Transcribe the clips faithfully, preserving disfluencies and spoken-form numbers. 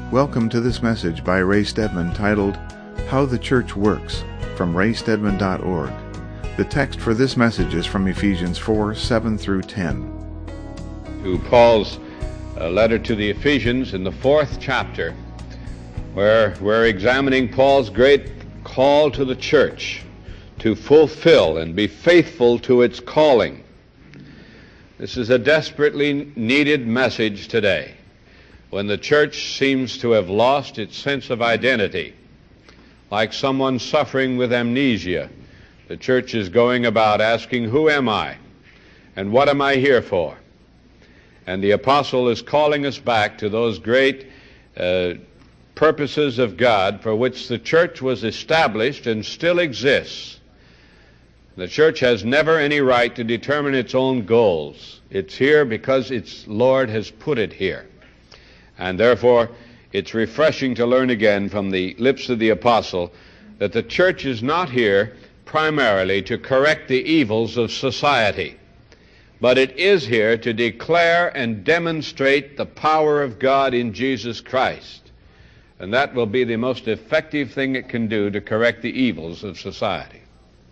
Welcome to this message by Ray Stedman titled, How the Church Works, from ray stedman dot org. The text for this message is from Ephesians four, seven through ten. To Paul's uh, letter to the Ephesians in the fourth chapter, where we're examining Paul's great call to the church to fulfill and be faithful to its calling. This is a desperately needed message today, when the church seems to have lost its sense of identity. Like someone suffering with amnesia, the church is going about asking, who am I? And what am I here for? And the apostle is calling us back to those great uh, purposes of God for which the church was established and still exists. The church has never any right to determine its own goals. It's here because its Lord has put it here. And therefore, it's refreshing to learn again from the lips of the apostle that the church is not here primarily to correct the evils of society, but it is here to declare and demonstrate the power of God in Jesus Christ. And that will be the most effective thing it can do to correct the evils of society.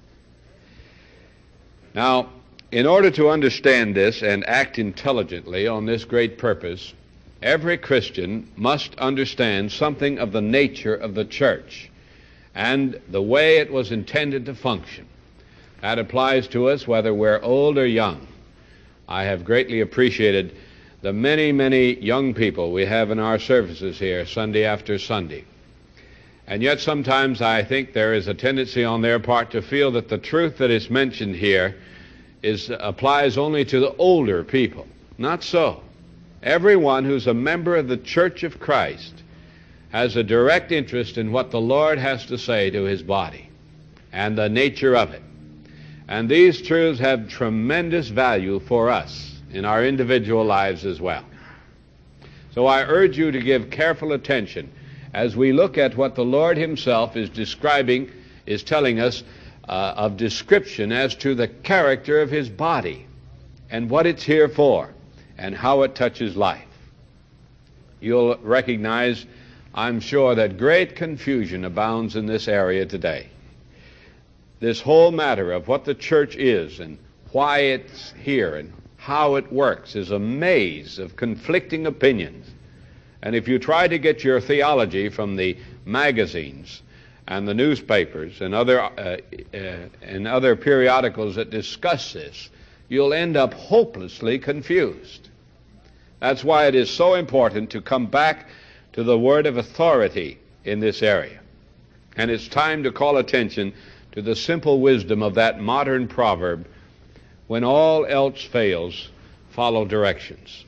Now, in order to understand this and act intelligently on this great purpose, every Christian must understand something of the nature of the church and the way it was intended to function. That applies to us whether we're old or young. I have greatly appreciated the many, many young people we have in our services here Sunday after Sunday. And yet sometimes I think there is a tendency on their part to feel that the truth that is mentioned here is applies only to the older people. Not so. Everyone who's a member of the Church of Christ has a direct interest in what the Lord has to say to His body and the nature of it. And these truths have tremendous value for us in our individual lives as well. So I urge you to give careful attention as we look at what the Lord Himself is describing, is telling us uh, of description as to the character of His body and what it's here for, and how it touches life. You'll recognize, I'm sure, that great confusion abounds in this area today. This whole matter of what the church is and why it's here and how it works is a maze of conflicting opinions. And if you try to get your theology from the magazines and the newspapers and other, uh, uh, and other periodicals that discuss this, you'll end up hopelessly confused. That's why it is so important to come back to the word of authority in this area. And it's time to call attention to the simple wisdom of that modern proverb, when all else fails, follow directions.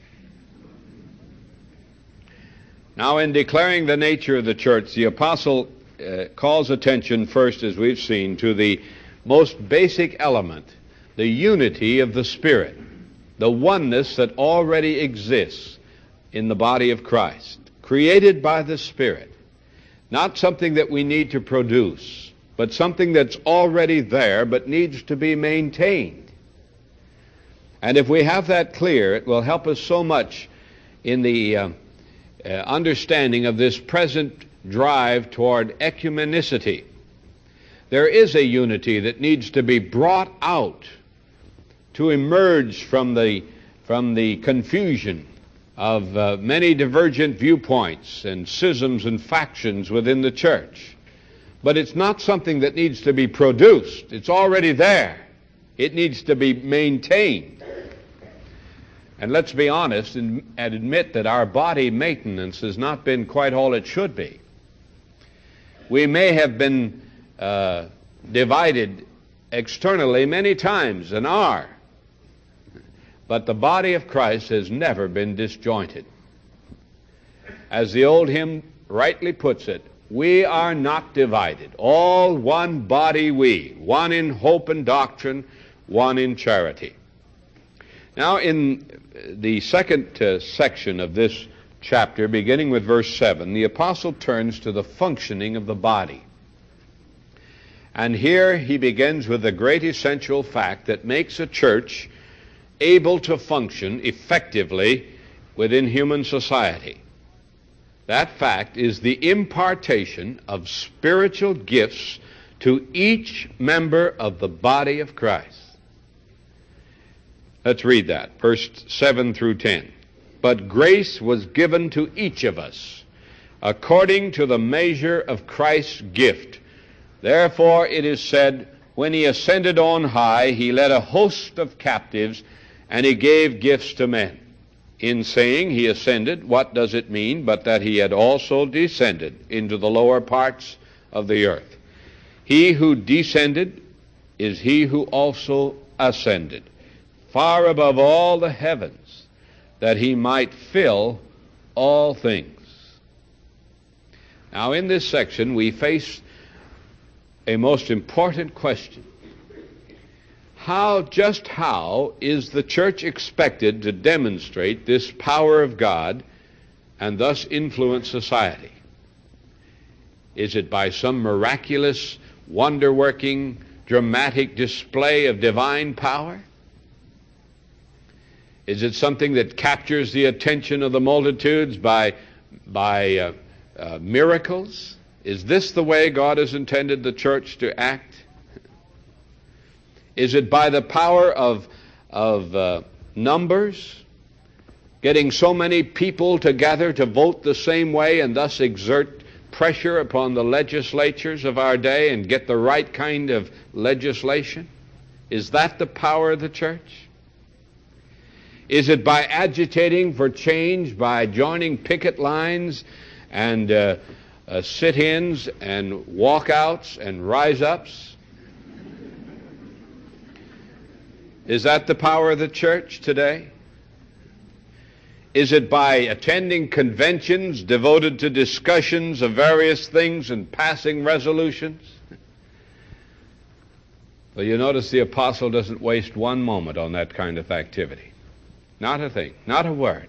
Now, in declaring the nature of the church, the apostle uh, calls attention first, as we've seen, to the most basic element, the unity of the Spirit, the oneness that already exists in the body of Christ, created by the Spirit. Not something that we need to produce, but something that's already there but needs to be maintained. And if we have that clear, it will help us so much in the uh, uh, understanding of this present drive toward ecumenicity. There is a unity that needs to be brought out to emerge from the, from the confusion of uh, many divergent viewpoints and schisms and factions within the church. But it's not something that needs to be produced. It's already there. It needs to be maintained. And let's be honest and, and admit that our body maintenance has not been quite all it should be. We may have been uh, divided externally many times and are. But the body of Christ has never been disjointed. As the old hymn rightly puts it, we are not divided. All one body we, one in hope and doctrine, one in charity. Now, in the second uh, section of this chapter, beginning with verse seven, the apostle turns to the functioning of the body. And here he begins with the great essential fact that makes a church able to function effectively within human society. That fact is the impartation of spiritual gifts to each member of the body of Christ. Let's read that, verse seven through ten. But grace was given to each of us, according to the measure of Christ's gift. Therefore it is said, when he ascended on high, he led a host of captives, and he gave gifts to men. In saying he ascended, what does it mean but that he had also descended into the lower parts of the earth? He who descended is he who also ascended far above all the heavens, that he might fill all things. Now, in this section, we face a most important question. How, just how, is the church expected to demonstrate this power of God and thus influence society? Is it by some miraculous, wonder-working, dramatic display of divine power? Is it something that captures the attention of the multitudes by, by uh, uh, miracles? Is this the way God has intended the church to act? Is it by the power of, of uh, numbers, getting so many people together to vote the same way and thus exert pressure upon the legislatures of our day and get the right kind of legislation? Is that the power of the church? Is it by agitating for change, by joining picket lines and uh, uh, sit-ins and walkouts and rise-ups? Is that the power of the church today? Is it by attending conventions devoted to discussions of various things and passing resolutions? Well, you notice the apostle doesn't waste one moment on that kind of activity. Not a thing, not a word.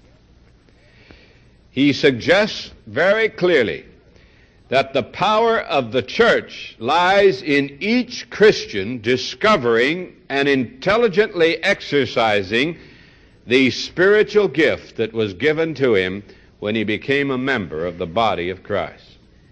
He suggests very clearly that the power of the church lies in each Christian discovering and intelligently exercising the spiritual gift that was given to him when he became a member of the body of Christ.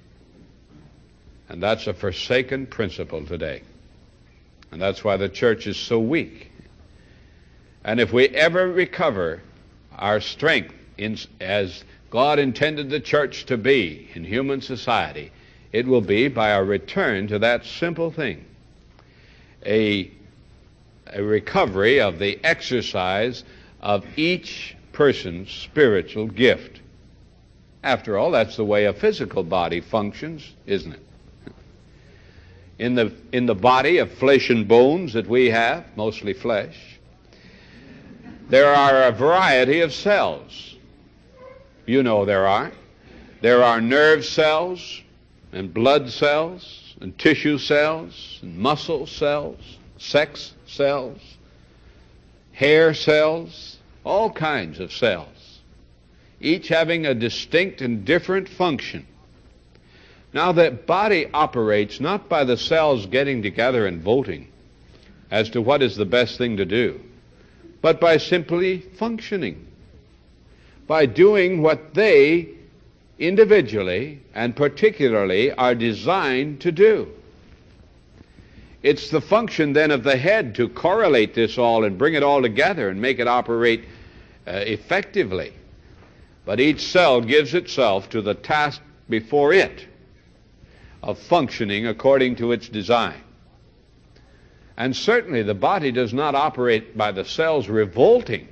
And that's a forsaken principle today. And that's why the church is so weak. And if we ever recover our strength in, as God intended the church to be in human society, it will be by our return to that simple thing, a, a recovery of the exercise of each person's spiritual gift. After all, that's the way a physical body functions, isn't it? In the, in the body of flesh and bones that we have, mostly flesh, there are a variety of cells. You know there are. There are nerve cells and blood cells and tissue cells and muscle cells, sex cells, hair cells, all kinds of cells, each having a distinct and different function. Now, the body operates not by the cells getting together and voting as to what is the best thing to do, but by simply functioning, by doing what they individually and particularly are designed to do. It's the function then of the head to correlate this all and bring it all together and make it operate uh, effectively. But each cell gives itself to the task before it of functioning according to its design. And certainly the body does not operate by the cells revolting.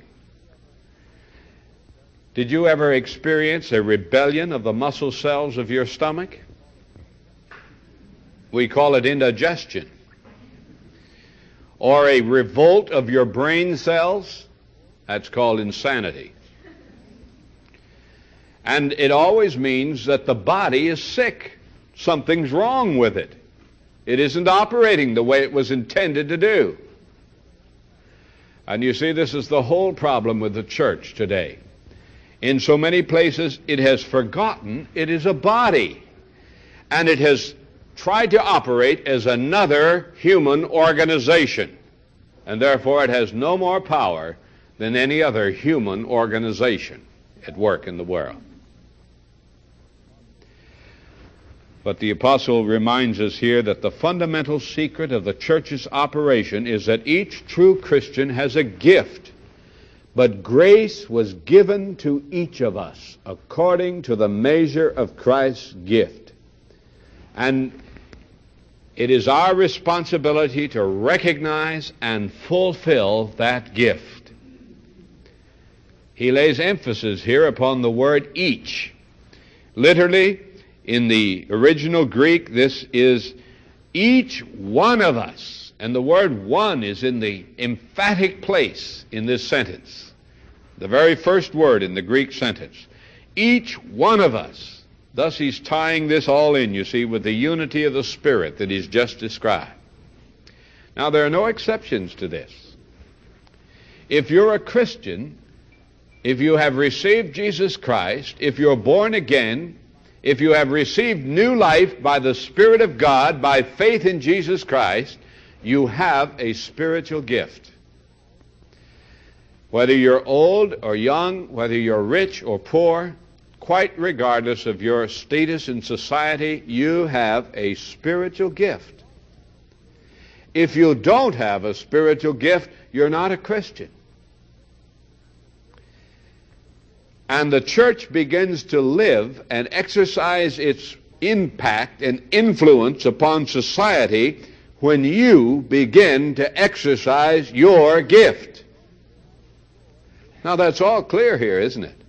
Did you ever experience a rebellion of the muscle cells of your stomach? We call it indigestion. Or a revolt of your brain cells? That's called insanity. And it always means that the body is sick. Something's wrong with it. It isn't operating the way it was intended to do. And you see, this is the whole problem with the church today. In so many places, it has forgotten it is a body, and it has tried to operate as another human organization, and therefore it has no more power than any other human organization at work in the world. But the apostle reminds us here that the fundamental secret of the church's operation is that each true Christian has a gift. But grace was given to each of us according to the measure of Christ's gift. And it is our responsibility to recognize and fulfill that gift. He lays emphasis here upon the word each. Literally, in the original Greek, this is each one of us. And the word one is in the emphatic place in this sentence. The very first word in the Greek sentence. Each one of us. Thus he's tying this all in, you see, with the unity of the Spirit that he's just described. Now, there are no exceptions to this. If you're a Christian, if you have received Jesus Christ, if you're born again, if you have received new life by the Spirit of God, by faith in Jesus Christ, you have a spiritual gift. Whether you're old or young, whether you're rich or poor, quite regardless of your status in society, you have a spiritual gift. If you don't have a spiritual gift, you're not a Christian. And the church begins to live and exercise its impact and influence upon society when you begin to exercise your gift. Now, that's all clear here, isn't it?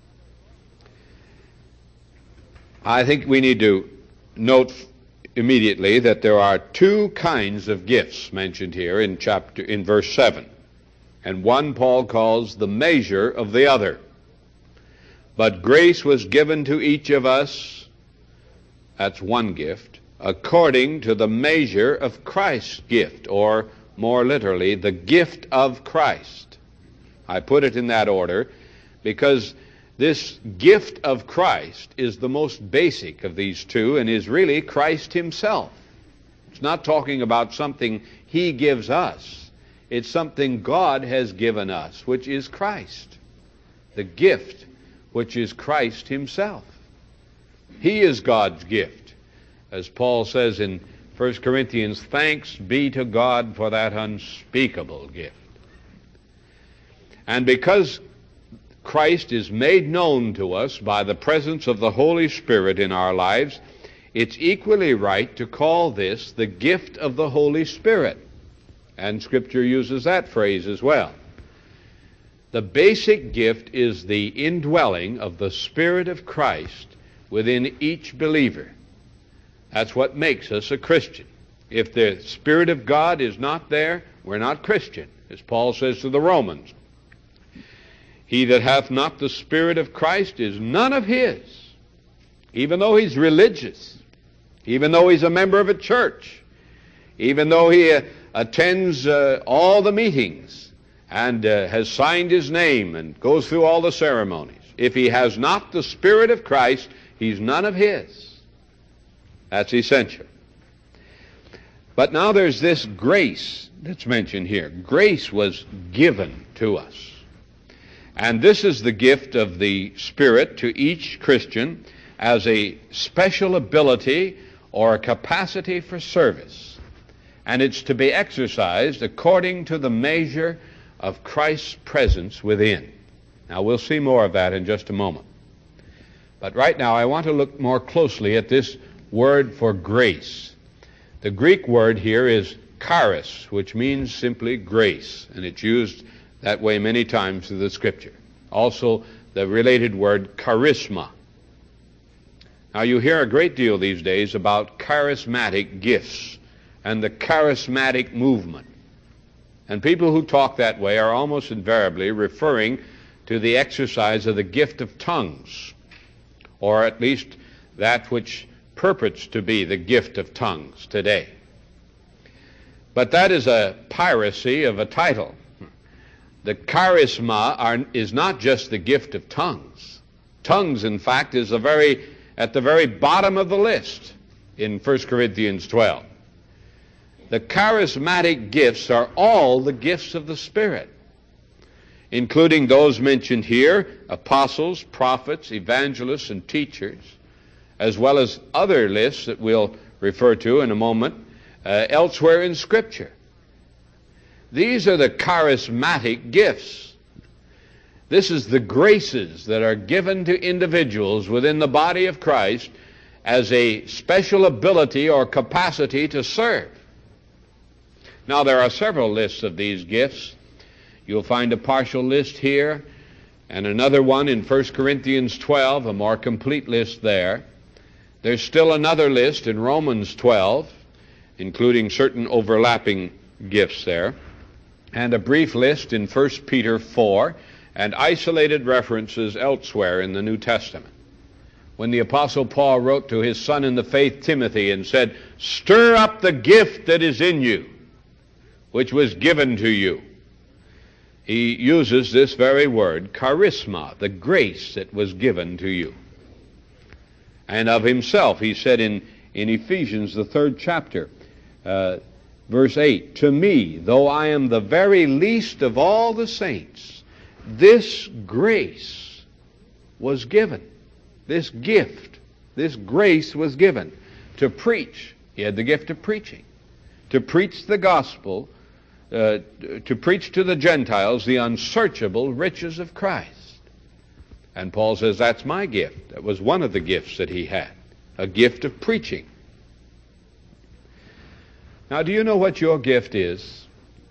I think we need to note immediately that there are two kinds of gifts mentioned here in chapter in verse seven. And one Paul calls the measure of the other. But grace was given to each of us, that's one gift, according to the measure of Christ's gift, or more literally, the gift of Christ. I put it in that order because this gift of Christ is the most basic of these two and is really Christ himself. It's not talking about something he gives us. It's something God has given us, which is Christ. The gift, which is Christ himself. He is God's gift. As Paul says in First Corinthians, thanks be to God for that unspeakable gift. And because Christ is made known to us by the presence of the Holy Spirit in our lives, it's equally right to call this the gift of the Holy Spirit. And Scripture uses that phrase as well. The basic gift is the indwelling of the Spirit of Christ within each believer. That's what makes us a Christian. If the Spirit of God is not there, we're not Christian, as Paul says to the Romans. He that hath not the Spirit of Christ is none of his. Even though he's religious, even though he's a member of a church, even though he uh, attends uh, all the meetings and uh, has signed his name and goes through all the ceremonies, if he has not the Spirit of Christ, he's none of his. That's essential. But now there's this grace that's mentioned here. Grace was given to us. And this is the gift of the Spirit to each Christian as a special ability or a capacity for service. And it's to be exercised according to the measure of Christ's presence within. Now, we'll see more of that in just a moment. But right now, I want to look more closely at this word for grace. The Greek word here is charis, which means simply grace, and it's used that way many times through the Scripture. Also, the related word charisma. Now, you hear a great deal these days about charismatic gifts and the charismatic movement. And people who talk that way are almost invariably referring to the exercise of the gift of tongues, or at least that which purports to be the gift of tongues today. But that is a piracy of a title. The charisma are, is not just the gift of tongues. Tongues, in fact, is the very, at the very bottom of the list in First Corinthians twelve. The charismatic gifts are all the gifts of the Spirit, including those mentioned here, apostles, prophets, evangelists, and teachers, as well as other lists that we'll refer to in a moment, uh, elsewhere in Scripture. These are the charismatic gifts. This is the graces that are given to individuals within the body of Christ as a special ability or capacity to serve. Now, there are several lists of these gifts. You'll find a partial list here and another one in First Corinthians twelve, a more complete list there. There's still another list in Romans twelve, including certain overlapping gifts there, and a brief list in First Peter four, and isolated references elsewhere in the New Testament. When the Apostle Paul wrote to his son in the faith, Timothy, and said, "Stir up the gift that is in you, which was given to you," he uses this very word, charisma, the grace that was given to you. And of himself, he said in, in Ephesians, the third chapter, uh, verse eight, "To me, though I am the very least of all the saints, this grace was given." This gift, this grace was given to preach. He had the gift of preaching. To preach the gospel, uh, to preach to the Gentiles the unsearchable riches of Christ. And Paul says, that's my gift. That was one of the gifts that he had, a gift of preaching. Now, do you know what your gift is?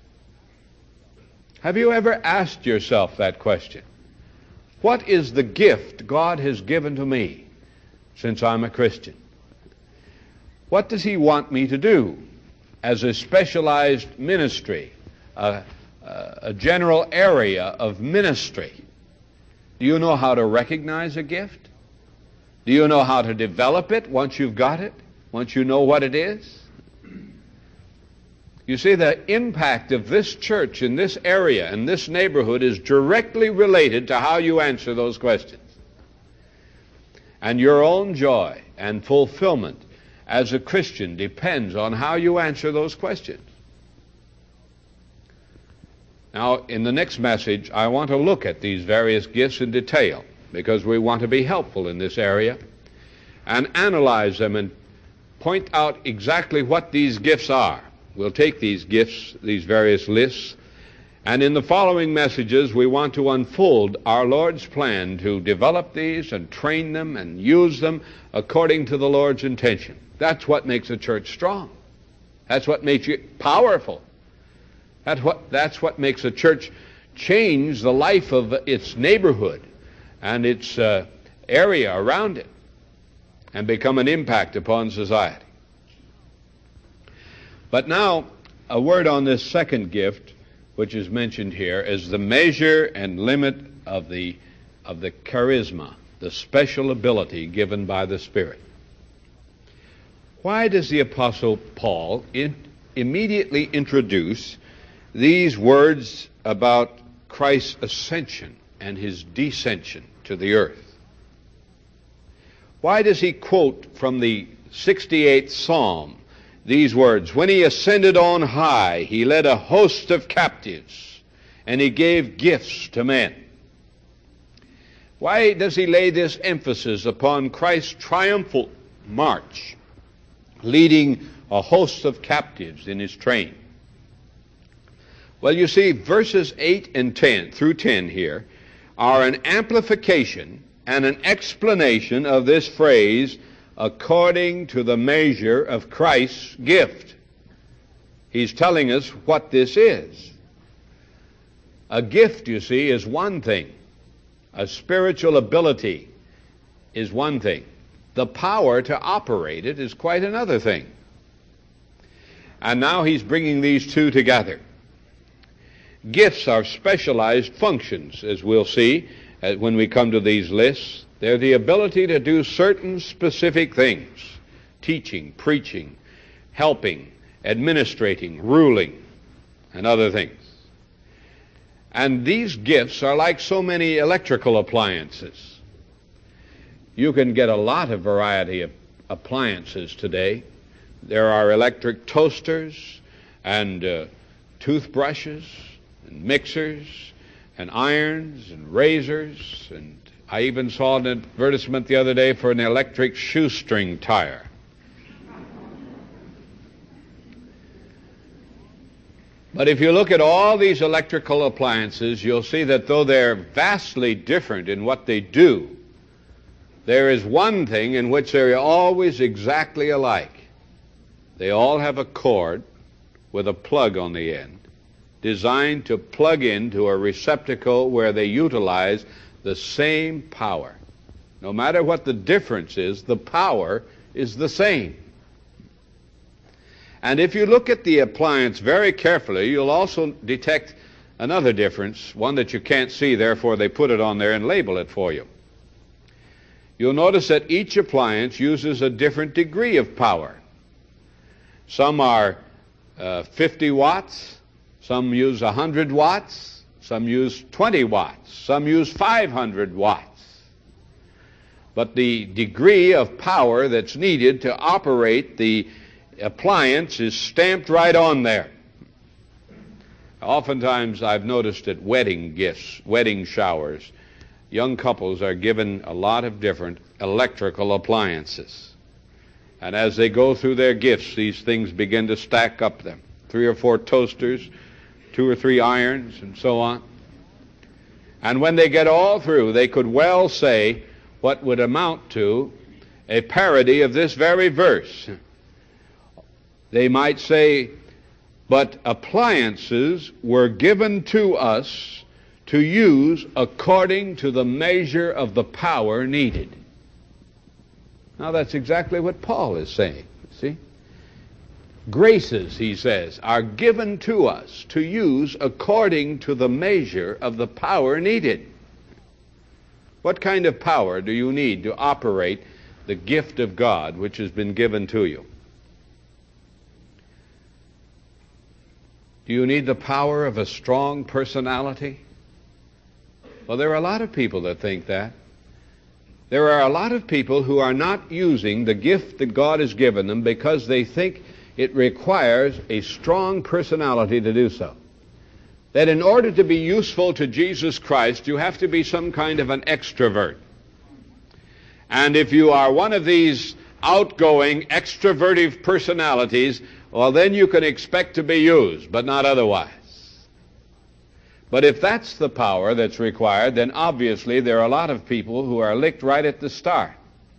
Have you ever asked yourself that question? What is the gift God has given to me since I'm a Christian? What does he want me to do as a specialized ministry, a, a general area of ministry? Do you know how to recognize a gift? Do you know how to develop it once you've got it, once you know what it is? You see, the impact of this church in this area, in this neighborhood, is directly related to how you answer those questions. And your own joy and fulfillment as a Christian depends on how you answer those questions. Now, in the next message, I want to look at these various gifts in detail, because we want to be helpful in this area and analyze them and point out exactly what these gifts are. We'll take these gifts, these various lists, and in the following messages we want to unfold our Lord's plan to develop these and train them and use them according to the Lord's intention. That's what makes a church strong. That's what makes it powerful. That's what, that's what makes a church change the life of its neighborhood and its uh, area around it and become an impact upon society. But now, a word on this second gift, which is mentioned here, is the measure and limit of the, of the charisma, the special ability given by the Spirit. Why does the Apostle Paul in, immediately introduce these words about Christ's ascension and his descension to the earth? Why does he quote from the sixty-eighth Psalm these words, "When he ascended on high, he led a host of captives, and he gave gifts to men"? Why does he lay this emphasis upon Christ's triumphal march, leading a host of captives in his train? Well, you see, verses eight and ten through ten here are an amplification and an explanation of this phrase, according to the measure of Christ's gift. He's telling us what this is. A gift, you see, is one thing. A spiritual ability is one thing. The power to operate it is quite another thing. And now he's bringing these two together. Gifts are specialized functions, as we'll see uh, when we come to these lists. They're the ability to do certain specific things: teaching, preaching, helping, administrating, ruling, and other things. And these gifts are like so many electrical appliances. You can get a lot of variety of appliances today. There are electric toasters and uh, toothbrushes and mixers and irons and razors and I even saw an advertisement the other day for an electric shoestring tire. But if you look at all these electrical appliances, you'll see that though they're vastly different in what they do, there is one thing in which they're always exactly alike. They all have a cord with a plug on the end, designed to plug into a receptacle where they utilize the same power. No matter what the difference is, the power is the same. And if you look at the appliance very carefully, you'll also detect another difference, one that you can't see, therefore they put it on there and label it for you. You'll notice that each appliance uses a different degree of power. Some are uh, fifty watts, some use one hundred watts, some use twenty watts, some use five hundred watts. But the degree of power that's needed to operate the appliance is stamped right on there. Oftentimes I've noticed at wedding gifts, wedding showers, young couples are given a lot of different electrical appliances. And as they go through their gifts, these things begin to stack up them. Three or four toasters, two or three irons, and so on. And when they get all through, they could well say what would amount to a parody of this very verse. They might say, but appliances were given to us to use according to the measure of the power needed. Now that's exactly what Paul is saying, see? Graces, he says, are given to us to use according to the measure of the power needed. What kind of power do you need to operate the gift of God which has been given to you? Do you need the power of a strong personality? Well, there are a lot of people that think that. There are a lot of people who are not using the gift that God has given them because they think it requires a strong personality to do so. That in order to be useful to Jesus Christ, you have to be some kind of an extrovert. And if you are one of these outgoing, extrovertive personalities, well, then you can expect to be used, but not otherwise. But if that's the power that's required, then obviously there are a lot of people who are licked right at the start.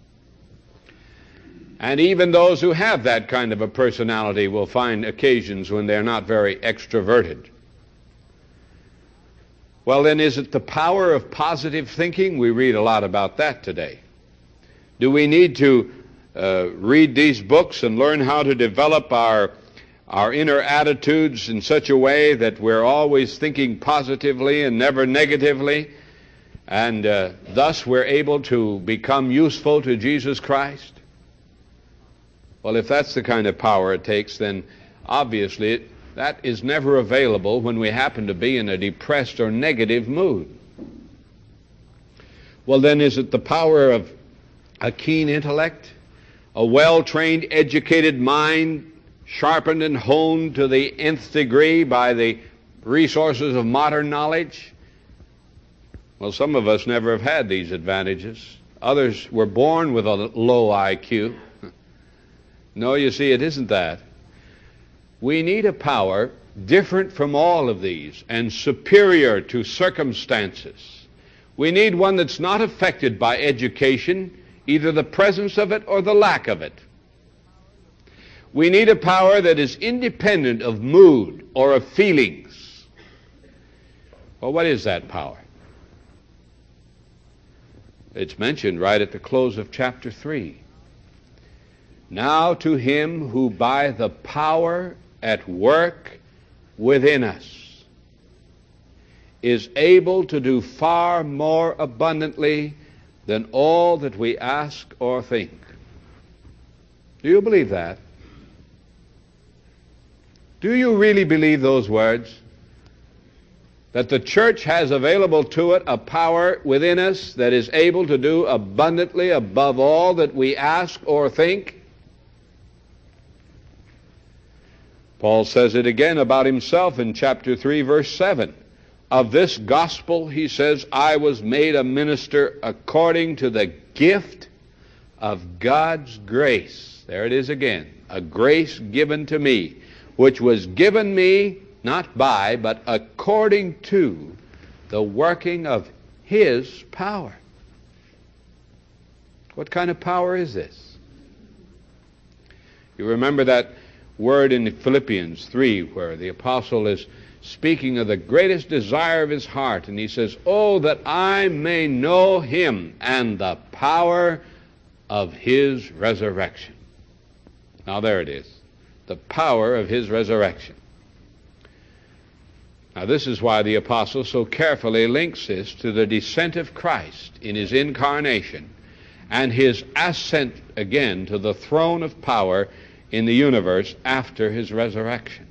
And even those who have that kind of a personality will find occasions when they're not very extroverted. Well, then, is it the power of positive thinking? We read a lot about that today. Do we need to uh, read these books and learn how to develop our, our inner attitudes in such a way that we're always thinking positively and never negatively, and uh, thus we're able to become useful to Jesus Christ? Well, if that's the kind of power it takes, then obviously it, that is never available when we happen to be in a depressed or negative mood. Well, then, is it the power of a keen intellect, a well-trained, educated mind, sharpened and honed to the nth degree by the resources of modern knowledge? Well, some of us never have had these advantages. Others were born with a low I Q. No, you see, it isn't that. We need a power different from all of these and superior to circumstances. We need one that's not affected by education, either the presence of it or the lack of it. We need a power that is independent of mood or of feelings. Well, what is that power? It's mentioned right at the close of chapter three. Now to him who by the power at work within us is able to do far more abundantly than all that we ask or think. Do you believe that? Do you really believe those words? That the church has available to it a power within us that is able to do abundantly above all that we ask or think? Paul says it again about himself in chapter three, verse seven. of this gospel, he says, I was made a minister according to the gift of God's grace. There it is again, a grace given to me, which was given me not by, but according to the working of His power. What kind of power is this? You remember that word in Philippians three where the apostle is speaking of the greatest desire of his heart, and he says, oh, that I may know Him and the power of His resurrection. Now there it is, the power of His resurrection. Now this is why the apostle so carefully links this to the descent of Christ in His incarnation and His ascent again to the throne of power in the universe after His resurrection.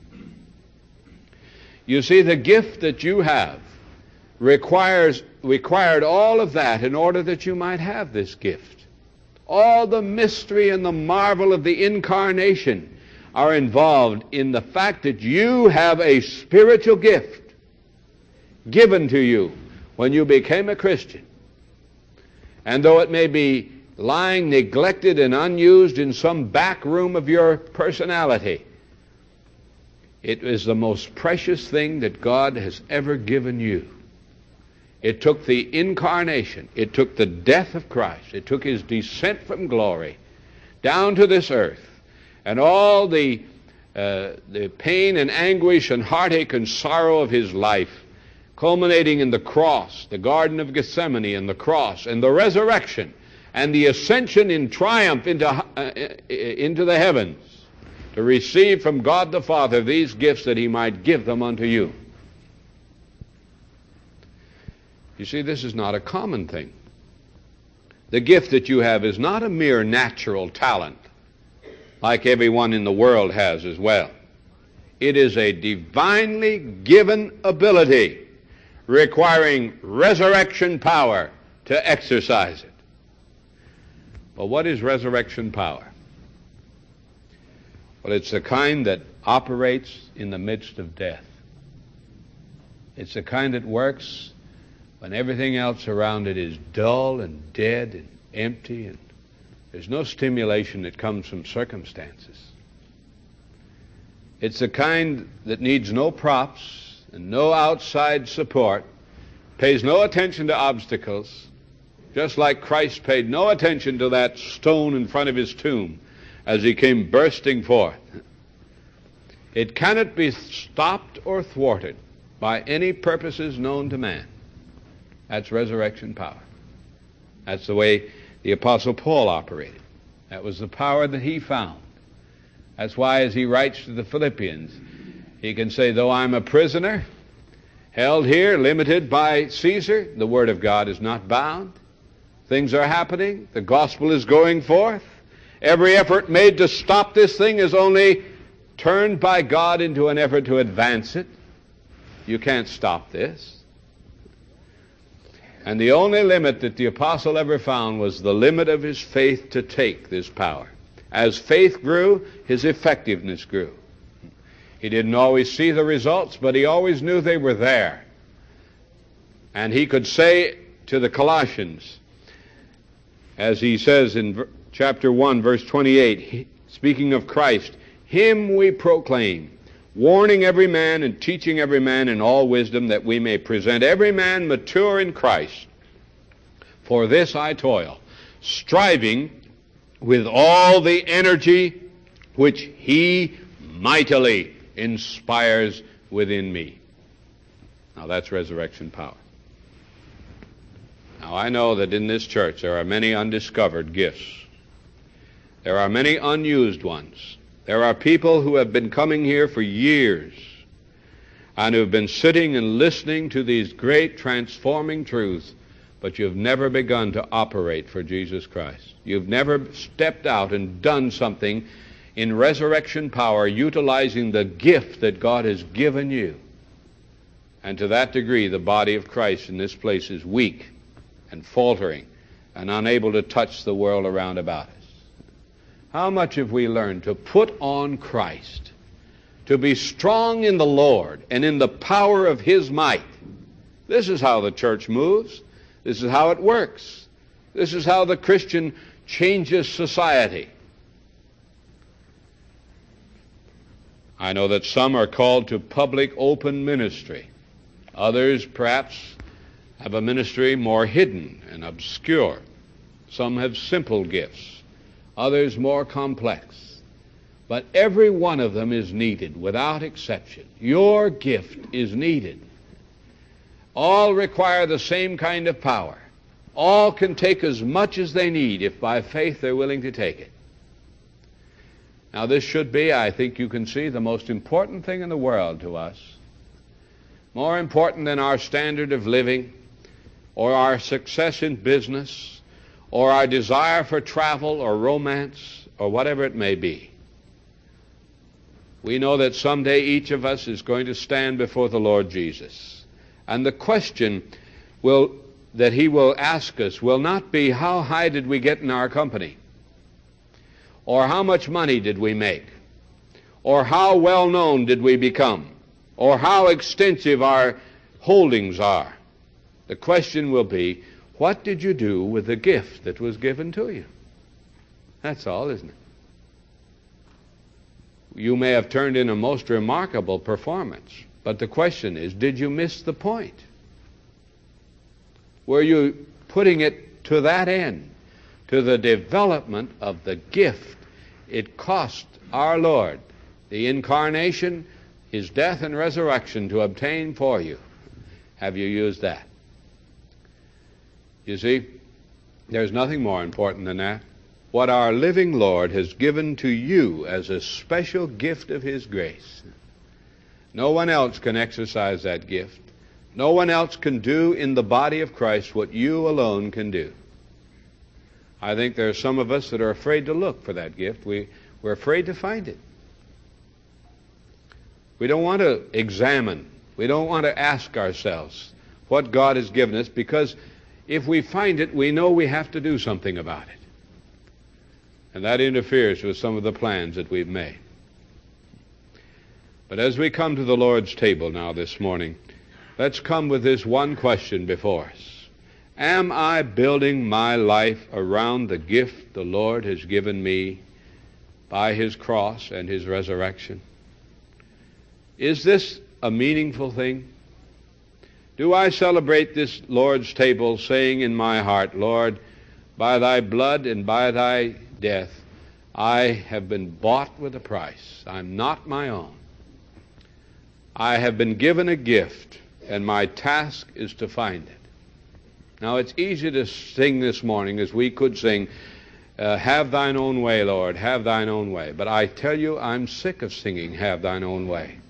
You see, the gift that you have requires required all of that in order that you might have this gift. All the mystery and the marvel of the incarnation are involved in the fact that you have a spiritual gift given to you when you became a Christian. And though it may be lying neglected and unused in some back room of your personality, it is the most precious thing that God has ever given you. It took the incarnation, it took the death of Christ, it took His descent from glory down to this earth, and all the, uh, the pain and anguish and heartache and sorrow of His life, culminating in the cross, the Garden of Gethsemane and the cross, and the resurrection, and the ascension in triumph into, uh, into the heavens, to receive from God the Father these gifts that He might give them unto you. You see, this is not a common thing. The gift that you have is not a mere natural talent, like everyone in the world has as well. It is a divinely given ability requiring resurrection power to exercise it. But what is resurrection power? Well, it's the kind that operates in the midst of death. It's the kind that works when everything else around it is dull and dead and empty, and there's no stimulation that comes from circumstances. It's the kind that needs no props and no outside support, pays no attention to obstacles, just like Christ paid no attention to that stone in front of His tomb as He came bursting forth. It cannot be stopped or thwarted by any purposes known to man. That's resurrection power. That's the way the Apostle Paul operated. That was the power that he found. That's why, as he writes to the Philippians, he can say, though I'm a prisoner, held here, limited by Caesar, the Word of God is not bound. Things are happening. The gospel is going forth. Every effort made to stop this thing is only turned by God into an effort to advance it. You can't stop this. And the only limit that the apostle ever found was the limit of his faith to take this power. As faith grew, his effectiveness grew. He didn't always see the results, but he always knew they were there. And he could say to the Colossians, as he says in chapter one, verse twenty-eight, speaking of Christ, Him we proclaim, warning every man and teaching every man in all wisdom, that we may present every man mature in Christ. For this I toil, striving with all the energy which He mightily inspires within me. Now that's resurrection power. Now I know that in this church there are many undiscovered gifts. There are many unused ones. There are people who have been coming here for years and who have been sitting and listening to these great transforming truths, but you've never begun to operate for Jesus Christ. You've never stepped out and done something in resurrection power, utilizing the gift that God has given you. And to that degree, the body of Christ in this place is weak and faltering and unable to touch the world around about us. How much have we learned to put on Christ, to be strong in the Lord and in the power of His might, This is how the church moves. This is how it works. This is how the Christian changes society. I know that some are called to public open ministry. Others, perhaps, have a ministry more hidden and obscure. Some have simple gifts. Others more complex. But every one of them is needed without exception. Your gift is needed. All require the same kind of power. All can take as much as they need if by faith they're willing to take it. Now this should be, I think you can see, the most important thing in the world to us. More important than our standard of living, or our success in business, or our desire for travel or romance, or whatever it may be. We know that someday each of us is going to stand before the Lord Jesus. And the question will, that he will ask us will not be, how high did we get in our company? Or how much money did we make? Or how well known did we become? Or how extensive our holdings are? The question will be, what did you do with the gift that was given to you? That's all, isn't it? You may have turned in a most remarkable performance, but the question is, did you miss the point? Were you putting it to that end, to the development of the gift it cost our Lord, the incarnation, his death and resurrection to obtain for you? Have you used that? You see, there's nothing more important than that. What our living Lord has given to you as a special gift of his grace. No one else can exercise that gift. No one else can do in the body of Christ what you alone can do. I think there are some of us that are afraid to look for that gift. We, we're afraid to find it. We don't want to examine. We don't want to ask ourselves what God has given us, because if we find it, we know we have to do something about it. And that interferes with some of the plans that we've made. But as we come to the Lord's table now this morning, let's come with this one question before us. Am I building my life around the gift the Lord has given me by his cross and his resurrection? Is this a meaningful thing? Do I celebrate this Lord's table saying in my heart, Lord, by thy blood and by thy death, I have been bought with a price. I'm not my own. I have been given a gift, and my task is to find it. Now, it's easy to sing this morning as we could sing, uh, have thine own way, Lord, have thine own way. But I tell you, I'm sick of singing, have thine own way.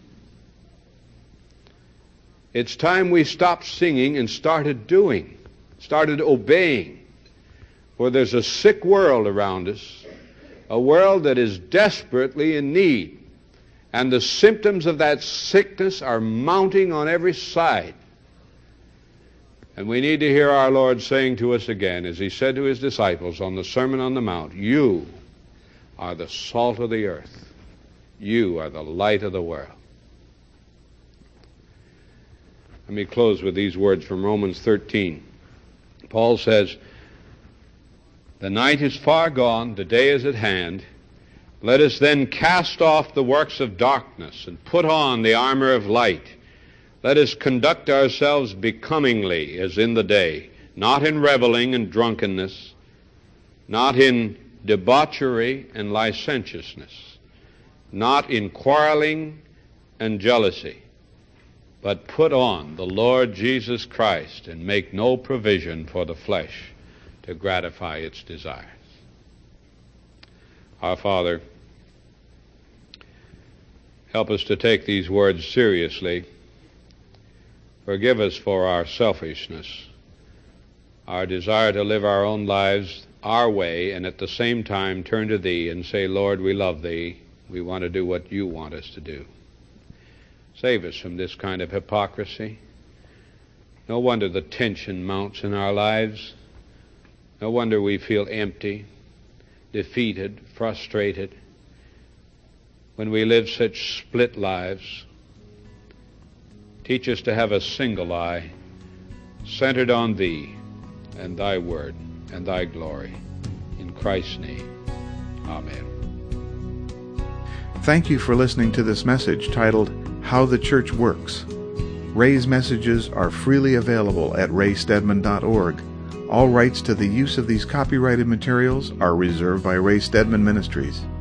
It's time we stopped singing and started doing, started obeying. For there's a sick world around us, a world that is desperately in need. And the symptoms of that sickness are mounting on every side. And we need to hear our Lord saying to us again, as he said to his disciples on the Sermon on the Mount, you are the salt of the earth. You are the light of the world. Let me close with these words from Romans thirteen. Paul says, the night is far gone, the day is at hand. Let us then cast off the works of darkness and put on the armor of light. Let us conduct ourselves becomingly as in the day, not in reveling and drunkenness, not in debauchery and licentiousness, not in quarreling and jealousy, but put on the Lord Jesus Christ and make no provision for the flesh to gratify its desires. Our Father, help us to take these words seriously. Forgive us for our selfishness, our desire to live our own lives our way, and at the same time turn to Thee and say, Lord, we love Thee. We want to do what You want us to do. Save us from this kind of hypocrisy. No wonder the tension mounts in our lives. No wonder we feel empty, defeated, frustrated, when we live such split lives. Teach us to have a single eye centered on Thee and Thy Word and Thy glory. In Christ's name, amen. Thank you for listening to this message titled, How the Church Works. Ray's messages are freely available at ray stedman dot org. All rights to the use of these copyrighted materials are reserved by Ray Stedman Ministries.